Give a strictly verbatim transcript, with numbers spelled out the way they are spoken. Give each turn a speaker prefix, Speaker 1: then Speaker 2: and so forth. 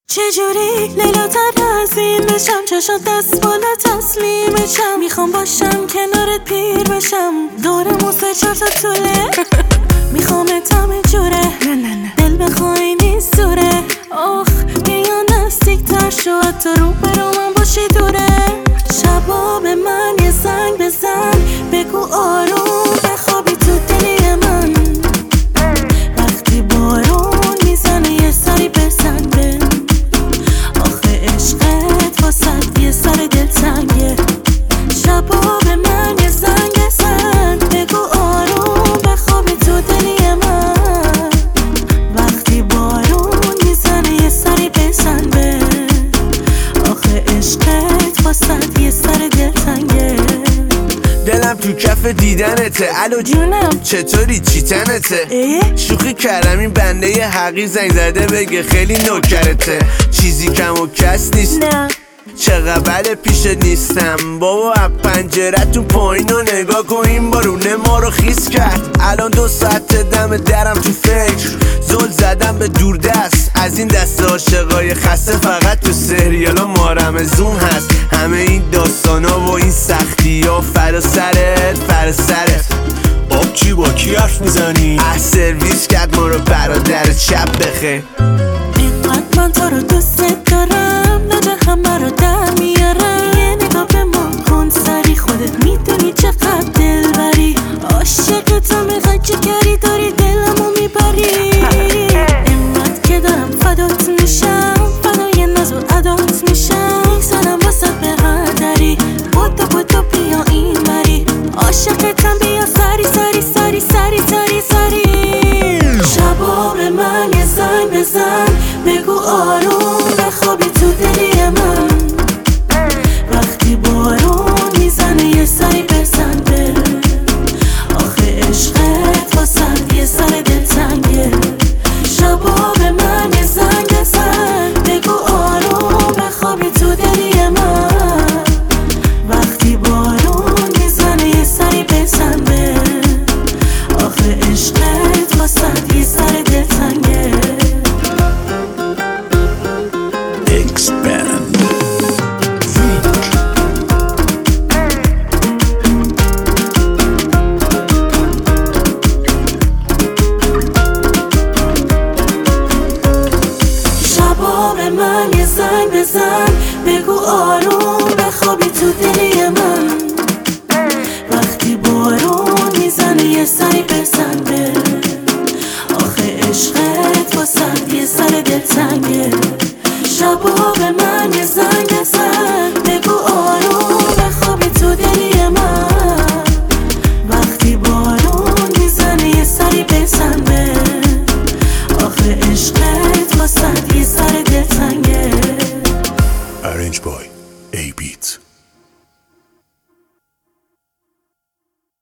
Speaker 1: چجوری لیلا ترازین بشم، چشات دست بالا تسلیمشم. میخوام باشم کنارت پیر بشم، دور موسه چهار تا طوله. میخوام اتم جوره، نه نه نه دل بخوای نیست دوره. آخ بیا نزدیک تر شو، حتی رو برو من باشی دوره. شبا به من یه زنگ بزن، بگو آروم بخوابی تو دلی من. وقتی بارون میزنه یه سری بزن به آخه عشقت واسد یه سر دلتنگه. شبا به من یه زنگ بزن، بگو آروم بخوابی تو دلی من. وقتی بارون میزنه یه سری بزن به آخه عشقت واسد یه سر دلتنگه.
Speaker 2: دلم تو کف دیدنته، الو
Speaker 1: جونم
Speaker 2: چطوری چی تنته؟ شوخی کردم این بنده ی حقی زنگ زده بگه خیلی نوکرته. چیزی کم و کس نیست
Speaker 1: نه
Speaker 2: چقدر بله پیشت نیستم بابا. از پنجرتون پایین و نگاه کن، این بارونه ما رو خیس کرد. الان دو ساعت دم درم تو فکر، زل زدم به دوردست از این دست عاشقای خسته. فقط تو سریالا مارم زوم هست، همه این داستانا و این سختی ها فرا سرت فرا سرت.
Speaker 3: آب چی با کی حرف میزنی؟
Speaker 2: اه سرویس کرد ما رو برادر شب بخیر.
Speaker 1: اینقدر من تو رو دوست دارم، نجه همه رو در میارم. یه نگاه به ما کن سری، خودت میدونی چقدر دل بری. عاشق تو میخوای چی کری، داری دلمو میبری. اینقدر که دارم فدات میشم، فدای ناز و عدات میشم. میزنم واسه به هر دری، بودو بودو بیا این بری. عاشقتم بیا سری سری سری سری سری سری. شبا به من یه زنگ بزن، بگو آروم بخوابی تو دلی من. وقتی بارون میزنه یه سری بزن به آخه عشقت واسد یه سر دلتنگه. شبا به من یه زنگ بزن، بگو آروم بخوابی تو دلی من. وقتی بارون میزنه یه سری بزن به آخه عشقت واسد یه سر دلتنگه. شبا به من یه زنگ بزن، بگو آروم بخوابی تو دلی من. وقتی بارون میزنه یه سری بزن به آخه عشقت واسد یه سر دلتنگه. شبا به من یه زنگ بزن، بگو آروم بخوابی تو دلی من. وقتی بارون میزنه یه سری بزن به آخه عشقت واسد یه سر دلتنگه.
Speaker 3: Arrange boy.